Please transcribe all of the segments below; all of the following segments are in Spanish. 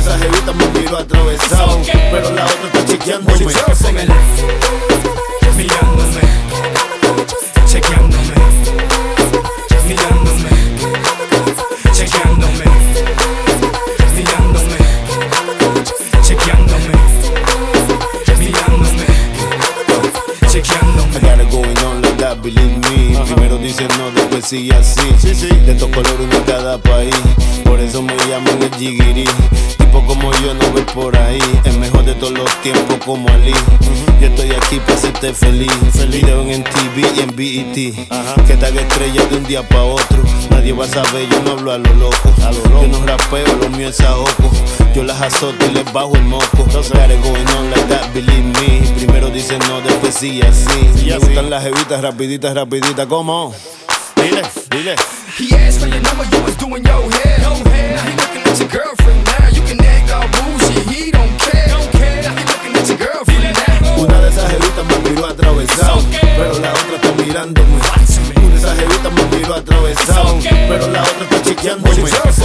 esa jevita me miró atravesado, pero la otra está chequeándome. Mirándome, chequeándome, mirándome, chequeándome, mirándome, chequeándome, mirándome, chequeándome. I got it going on like that, believe me. Primero dicen no, después sigue así. De estos colores de cada país, por eso me llaman el jiguiri. Tipo como yo no ves por ahí, el mejor de todos los tiempos como Ali. Yo estoy aquí para hacerte feliz. Video en MTV y en BET. Que te haga estrella de un día pa' otro. Nadie va a saber, yo no hablo a lo loco. Yo no rapeo, lo mío es saoco. Yo las azoto y les bajo el moco. Got it going on like that, believe me. Primero dicen no, después sigue así. Me gustan las jevitas rapiditas, rapiditas, ¿cómo? Dile, dile. He asked for your number, you was doing your hair. Now he looking at your girlfriend now. You can act all bullshit, he don't care. Now he looking at your girlfriend now. Una de esas jevitas me miró atravesado, pero la otra está mirándome. Una de esas jevitas me miró atravesado, pero la otra está chequeándome.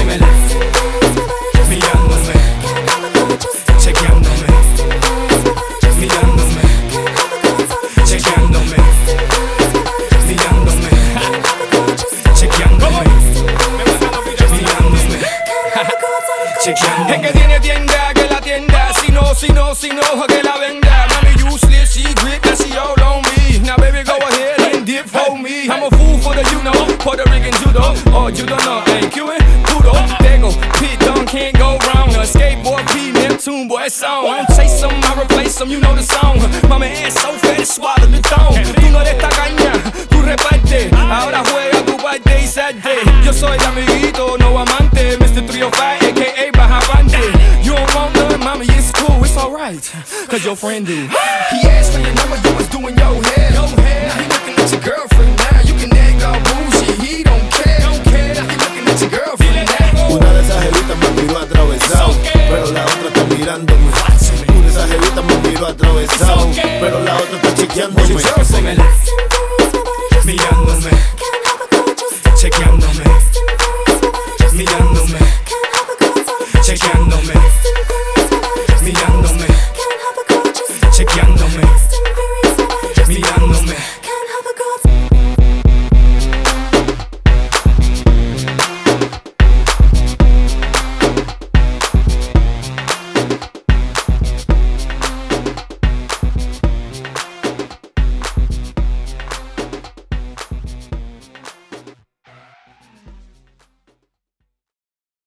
Mirándome, chequeándome, mirándome, chequeándome, mirándome, chequeándome, mirándome, chequeándome. Es que tiene tienda, que la tienda. Si no, que la venda. Mami useless, she grip, that she all on me. Now baby go ahead and dip for me. I'm a fool for the you know, Puerto Rican judo. Oh, you don't know, ain't Cuban, Pudo. Tego, pit done, can't go wrong. A skateboard, P, Neptune, boy, it's on. I don't chase them, I replace them, you know the song. Mami ass so fat, it swallow the thong. Tú no eres tacaña, tú reparte. Ahora juega tu parte y salte. Yo soy amiguito, no amante. Mr. 305, a.k.a. Bajavante. You don't want none, mommy, it's cool, it's alright. Cause your friend do. He asked for your number, you was doing your hair. Now he looking at your girlfriend now. You can act all bullshit, he don't care. Now he looking at your girlfriend now. Una de esas jevitas me miró atravesado, pero la otra está mirándome. Una de esas jevitas me miró atravesado, pero la otra está chequeándome. Mirándome, chequeándome, mirándome, chequeándome.